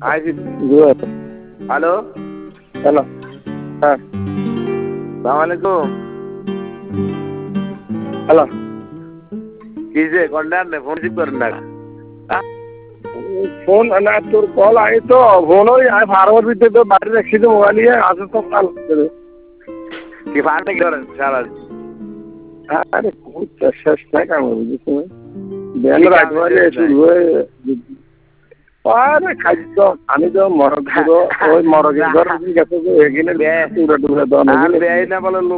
Hello hello, হ্যাঁ সালাম আলাইকুম। হ্যালো। কি যে কন্ডার নে ফোন রিসিভ করেন না? ফোন না, তোর কল আই তো ফোন ওই ফার্মার ভিতরে তো বাইরে রাখছি তো মোবাইল নিয়ে আসে তো কাল করে। কি ফার্মে করেন সারা? আরে শেষ নাই কাম বুঝিস না, বেল রাত হলে শুরু হয়ে আরে খাদ্য আমি তো মরগ ওই মরগের ঘর গেছে এখানে পুরা টুরা দেওয়া আর বেআই না বলে